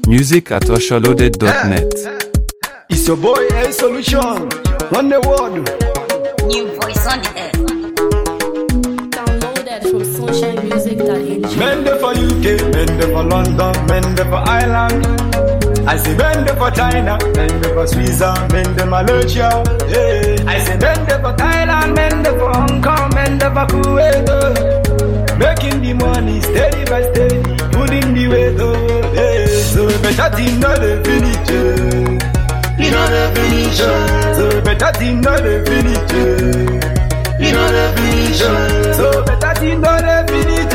Music at osholoaded.net. It's your boy A Solution on the world. New voice on the air. Downloaded from sunshinemusic.ng. Men there for UK, men there for London, men there for Ireland. I say men there for China, men there for Switzerland, men there Malaysia. Yeah. I say men there for Thailand, men there for Hong Kong, men there for Kuwait. Making the money steady by steady, putting the weight up. Yeah. So better thing not the finish. You know the finish. So better thing not the finish. You know the finish. So better thing not the finish.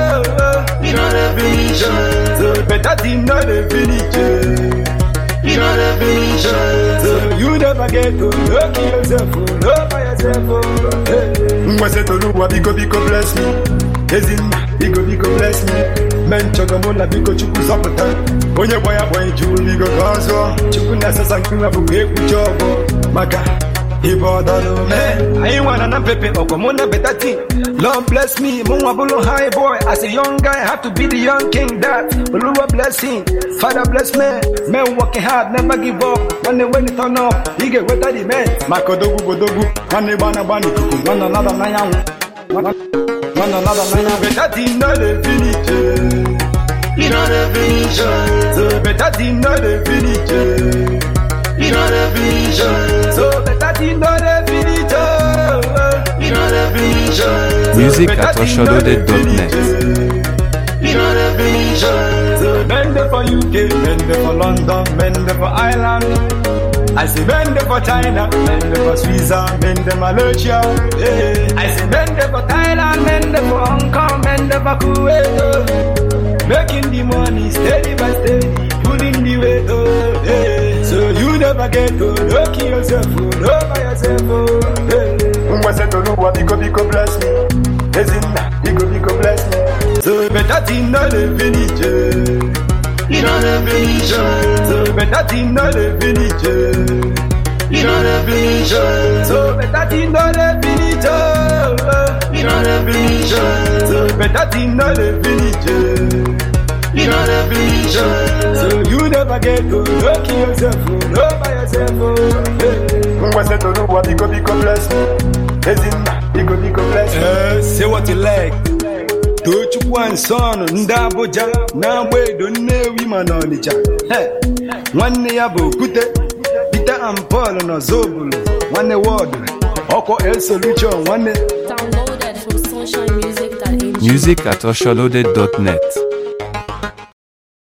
You know the finish. So better thing not the finish. You know the finish. So you never get to look yourself, love by yourself. Mwase to know what biko bless me. Ezin biko bless me. Men chogamola biko chuku sapota. Onye boy juu biko kazo. Chuku nasa sankiwa buke kuchobo. Maka Ibodalo man, I ain't wanna na pepe okomona better thing. Lord bless me, Munga Bulu high boy. As a young guy, I have to be the young king. That Bulu blessing, Father bless me. Men working hard, never give up. When it turn up, you get what I demand. Makodogu bodogu, one bani kuku, one another nine. One another nine. Better thing not the finish. You know the finish. So better thing not the finish. You know the finish. So better thing not the finish. You know the finish. Music at osholoaded.net. You know the finish. So men there for UK, men there for London, men there for Ireland. I say men there for China, men there for Switzerland, men there Malaysia. Yeah. I say men there for Thailand, men there for Hong Kong, men there for Kuwait. Making the money steady by steady, putting the weight up. Yeah. So you never get to look yourself, love by yourself. Mwase to know what biko bless me. Ezina biko bless me. So better thing not the finish. You know the finish. So better thing not the finish. You know the finish. So better thing not the finish. You know the finish. So better thing not the finish. You know the finish. So you never get to look yourself, love by yourself. Mwase to know what biko bless me. Ezina biko bless me. Say what you like. Tochukwan son ndaboja na wedo newi manonicha. Nwanne ya bụ kute Peter and Paul no zobulu. Nwanne word Oko A Solution nwanne. Downloaded from sunshinemusic.ng. Music at osholoaded.net.